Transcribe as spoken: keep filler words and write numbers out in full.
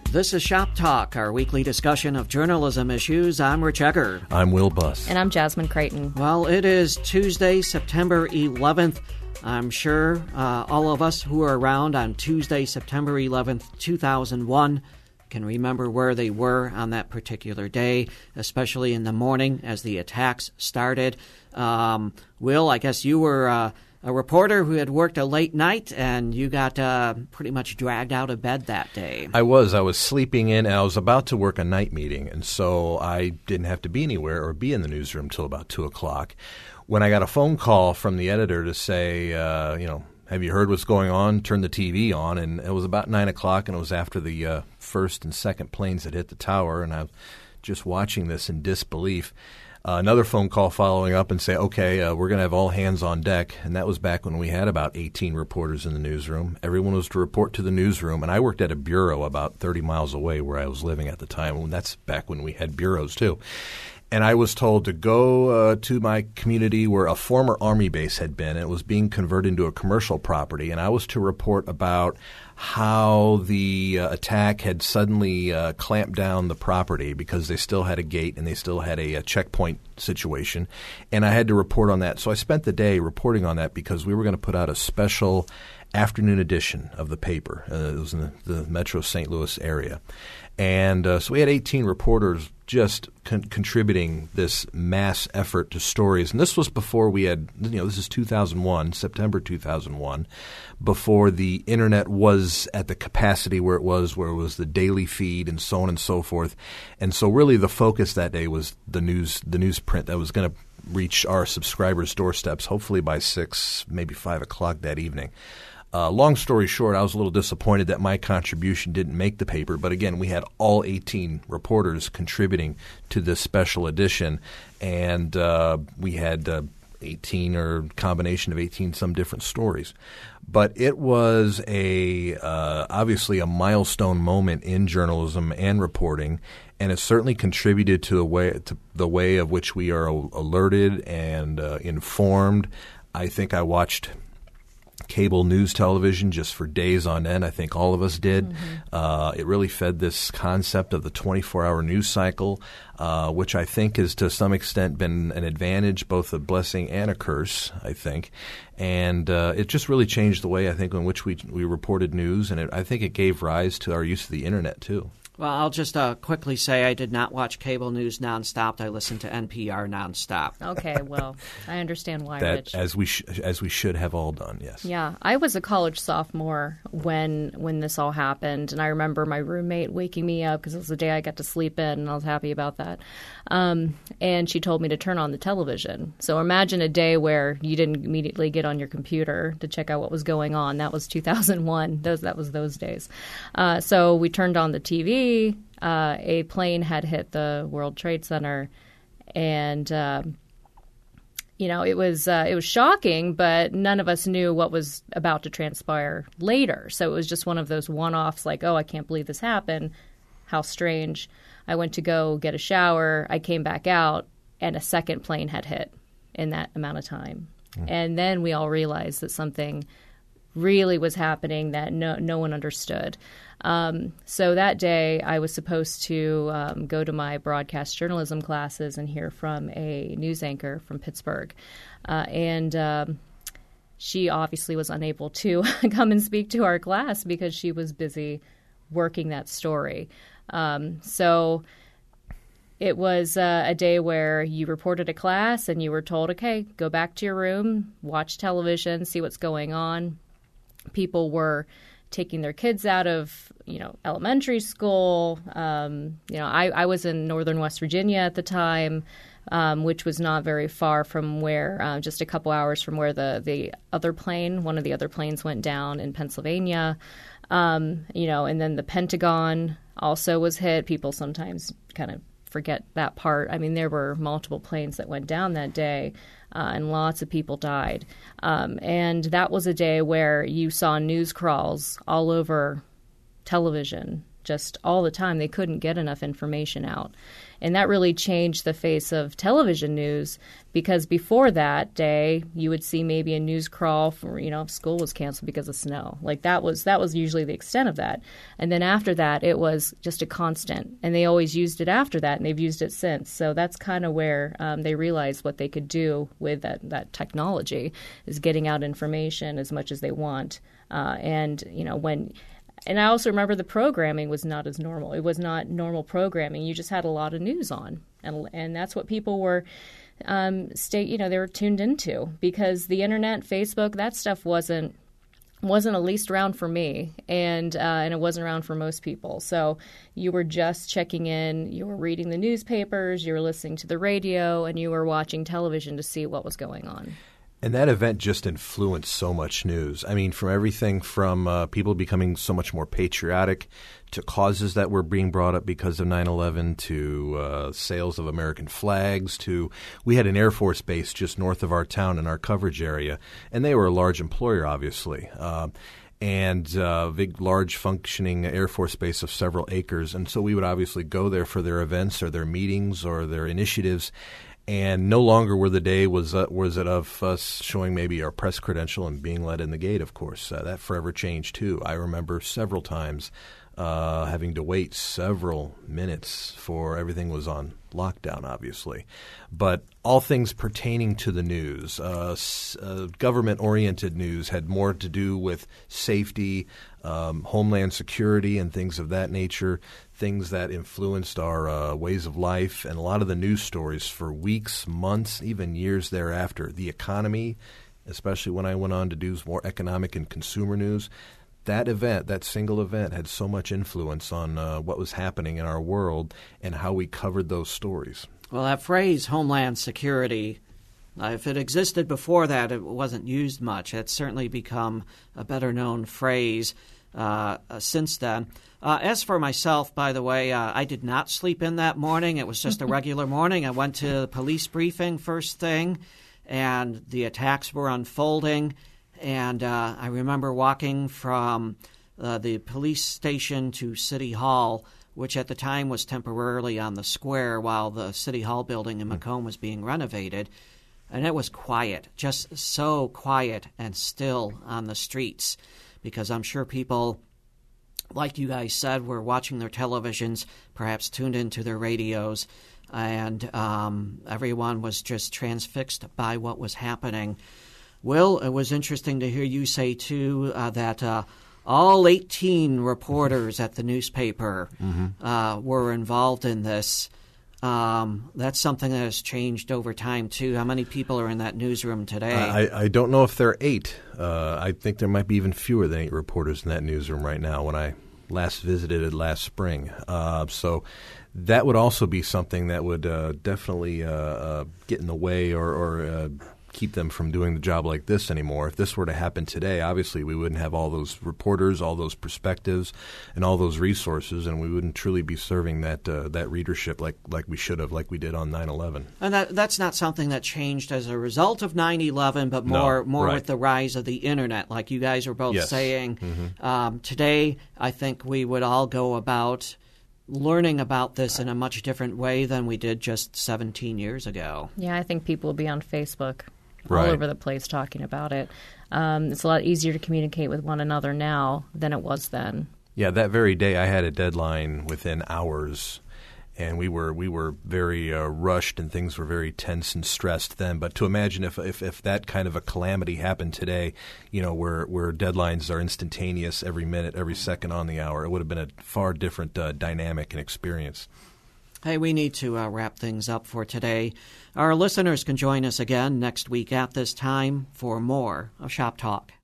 This is Shop Talk, our weekly discussion of journalism issues. I'm Rich Eggert. I'm Will Buss. And I'm Jasmine Creighton. Well, it is Tuesday, September eleventh. I'm sure uh, all of us who were around on Tuesday, September eleventh, two thousand one can remember where they were on that particular day, especially in the morning as the attacks started. Um, Will, I guess you were uh, a reporter who had worked a late night, and you got uh, pretty much dragged out of bed that day. I was. I was sleeping in, and I was about to work a night meeting, and so I didn't have to be anywhere or be in the newsroom till about two o'clock. When I got a phone call from the editor to say, uh, you know, have you heard what's going on? Turn the T V on. And it was about nine o'clock, and it was after the uh, first and second planes had hit the tower, and I was just watching this in disbelief. Uh, another phone call following up and say, okay, uh, we're going to have all hands on deck. And that was back when we had about eighteen reporters in the newsroom. Everyone was to report to the newsroom. And I worked at a bureau about thirty miles away where I was living at the time. And that's back when we had bureaus, too. And I was told to go uh, to my community where a former Army base had been. And it was being converted into a commercial property. And I was to report about how the uh, attack had suddenly uh, clamped down the property because they still had a gate and they still had a, a checkpoint situation. And I had to report on that. So I spent the day reporting on that because we were going to put out a special afternoon edition of the paper. Uh, it was in the, the Metro Saint Louis area. And uh, so we had eighteen reporters just con- contributing this mass effort to stories. And this was before we had, you know, this is two thousand one, September two thousand one, before the Internet was at the capacity where it was, where it was the daily feed and so on and so forth. And so really the focus that day was the news, the newsprint that was going to reach our subscribers' doorsteps, hopefully by six, maybe five o'clock that evening. Uh, long story short, I was a little disappointed that my contribution didn't make the paper. But again, we had all eighteen reporters contributing to this special edition. And uh, we had uh, eighteen or combination of eighteen some different stories. But it was a uh, obviously a milestone moment in journalism and reporting. And it certainly contributed to the way, to the way of which we are alerted and uh, informed. I think I watched cable news television just for days on end. I think all of us did. Mm-hmm. Uh, it really fed this concept of the twenty-four hour news cycle, uh, which I think has to some extent been an advantage, both a blessing and a curse, I think. And uh, it just really changed the way, I think, in which we, we reported news. And it, I think it gave rise to our use of the Internet, too. Well, I'll just uh, quickly say I did not watch cable news nonstop. I listened to N P R nonstop. Okay, well, I understand why, that, Rich. As we sh- as we should have all done, yes. Yeah, I was a college sophomore when when this all happened, and I remember my roommate waking me up because it was the day I got to sleep in, and I was happy about that. Um, and she told me to turn on the television. So imagine a day where you didn't immediately get on your computer to check out what was going on. That was two thousand one. Those that was those days. Uh, so we turned on the T V. Uh, a plane had hit the World Trade Center, and uh, you know it was uh, it was shocking, but none of us knew what was about to transpire later. So it was just one of those one-offs, like, oh, I can't believe this happened. How strange. I went to go get a shower. I came back out, and a second plane had hit in that amount of time. Mm. And then we all realized that something really was happening that no no one understood. Um, so that day, I was supposed to um, go to my broadcast journalism classes and hear from a news anchor from Pittsburgh. Uh, and um, she obviously was unable to come and speak to our class because she was busy working that story. Um, so it was uh, a day where you reported a class and you were told, okay, go back to your room, watch television, see what's going on. People were taking their kids out of, you know, elementary school. Um, you know, I, I was in northern West Virginia at the time, um, which was not very far from where, uh, just a couple hours from where the, the other plane, one of the other planes went down in Pennsylvania. Um, you know, and then the Pentagon also was hit. People sometimes kind of forget that part. I mean, there were multiple planes that went down that day. Uh, and lots of people died. Um, and that was a day where you saw news crawls all over television just all the time. They couldn't get enough information out. And that really changed the face of television news, because before that day, you would see maybe a news crawl for, you know, if school was canceled because of snow. Like that was that was usually the extent of that. And then after that, it was just a constant. And they always used it after that, and they've used it since. So that's kind of where um, they realized what they could do with that, that technology, is getting out information as much as they want. Uh, and, you know, when... And I also remember the programming was not as normal. It was not normal programming. You just had a lot of news on, and and that's what people were, um, state. You know, they were tuned into, because the internet, Facebook, that stuff wasn't wasn't at least around for me, and uh, and it wasn't around for most people. So you were just checking in, you were reading the newspapers, you were listening to the radio, and you were watching television to see what was going on. And that event just influenced so much news. I mean, from everything from uh, people becoming so much more patriotic to causes that were being brought up because of nine eleven, to uh, sales of American flags, to we had an Air Force base just north of our town in our coverage area, and they were a large employer, obviously. Uh, and a uh, big, large, functioning Air Force base of several acres. And so we would obviously go there for their events or their meetings or their initiatives. And no longer were the day was uh, was it of us showing maybe our press credential and being let in the gate, of course. Uh, that forever changed, too. I remember several times uh, having to wait several minutes for everything was on lockdown, obviously. But all things pertaining to the news, uh, uh, government-oriented news had more to do with safety, um, homeland security, and things of that nature, things that influenced our uh, ways of life, and a lot of the news stories for weeks, months, even years thereafter. The economy, especially when I went on to do more economic and consumer news, that event, that single event, had so much influence on uh, what was happening in our world and how we covered those stories. Well, that phrase, Homeland Security, uh, if it existed before that, it wasn't used much. It's certainly become a better-known phrase uh, uh, since then. Uh, as for myself, by the way, uh, I did not sleep in that morning. It was just a regular morning. I went to the police briefing first thing, and the attacks were unfolding. And uh, I remember walking from uh, the police station to City Hall, which at the time was temporarily on the square while the City Hall building in Macomb was being renovated. And it was quiet, just so quiet and still on the streets, because I'm sure people, like you guys said, were watching their televisions, perhaps tuned into their radios, and um, everyone was just transfixed by what was happening. Will, it was interesting to hear you say, too, uh, that uh, all eighteen reporters at the newspaper mm-hmm. uh, were involved in this. Um, that's something that has changed over time, too. How many people are in that newsroom today? I, I don't know if there are eight. Uh, I think there might be even fewer than eight reporters in that newsroom right now when I last visited it last spring. Uh, so that would also be something that would uh, definitely uh, uh, get in the way or, or uh, keep them from doing the job like this anymore. If this were to happen today, obviously we wouldn't have all those reporters, all those perspectives, and all those resources, and we wouldn't truly be serving that uh, that readership like, like we should have, like we did on nine eleven. And that, that's not something that changed as a result of nine eleven, but more, no, more right. with the rise of the Internet, like you guys were both yes. saying. Mm-hmm. Um, today, I think we would all go about learning about this in a much different way than we did just seventeen years ago. Yeah, I think people will be on Facebook right. all over the place talking about it. Um, it's a lot easier to communicate with one another now than it was then. Yeah, that very day I had a deadline within hours, and we were we were very uh, rushed and things were very tense and stressed then. But to imagine if, if if that kind of a calamity happened today, you know, where where deadlines are instantaneous every minute, every second on the hour, it would have been a far different uh, dynamic and experience. Hey, we need to uh, wrap things up for today. Our listeners can join us again next week at this time for more of Shop Talk.